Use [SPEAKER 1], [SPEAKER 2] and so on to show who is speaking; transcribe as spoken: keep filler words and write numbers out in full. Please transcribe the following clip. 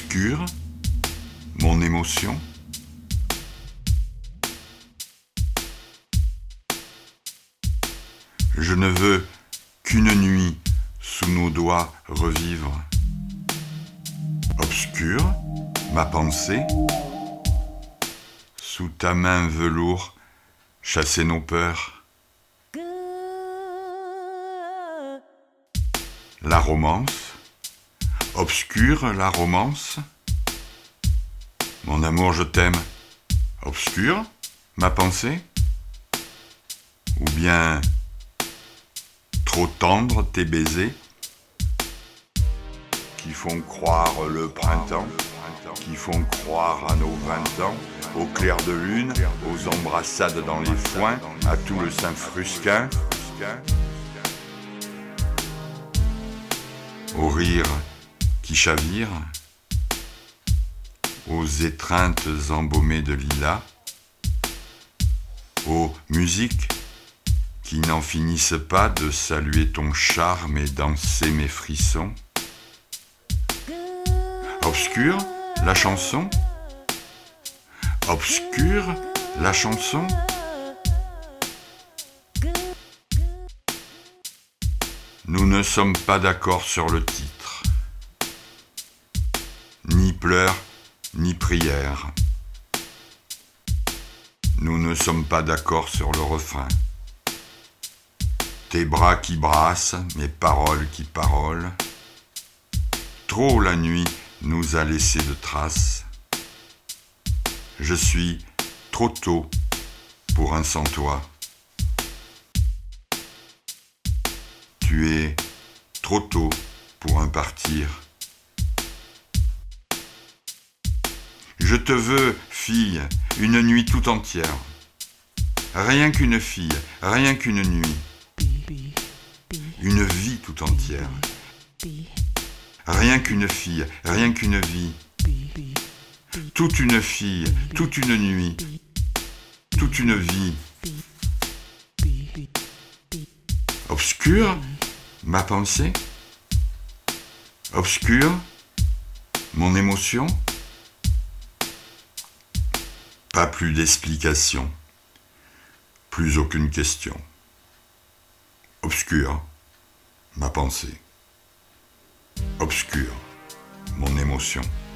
[SPEAKER 1] Obscur, mon émotion. Je ne veux qu'une nuit sous nos doigts revivre. Obscur, ma pensée, sous ta main velours, chasser nos peurs. La romance, obscure la romance. Mon amour, je t'aime. Obscure, ma pensée. Ou bien trop tendre tes baisers qui font croire le printemps, qui font croire à nos vingt ans, au clair de lune, aux embrassades dans les foins, à tout le sein frusquin, au rire qui chavire, aux étreintes embaumées de lilas, aux musiques qui n'en finissent pas de saluer ton charme et danser mes frissons. Obscure, la chanson. Obscure, la chanson. Nous ne sommes pas d'accord sur le titre. Ni pleurs, ni prières. Nous ne sommes pas d'accord sur le refrain. Tes bras qui brassent, mes paroles qui parolent. Trop la nuit nous a laissé de traces. Je suis trop tôt pour un sans toi. Tu es trop tôt pour un partir. Je te veux, fille, une nuit tout entière. Rien qu'une fille, rien qu'une nuit. Une vie tout entière. Rien qu'une fille, rien qu'une vie. Toute une fille, toute une nuit. Toute une vie. Obscure, ma pensée. Obscure, mon émotion. Pas plus d'explication. Plus aucune question. Obscure, ma pensée. Obscure, mon émotion.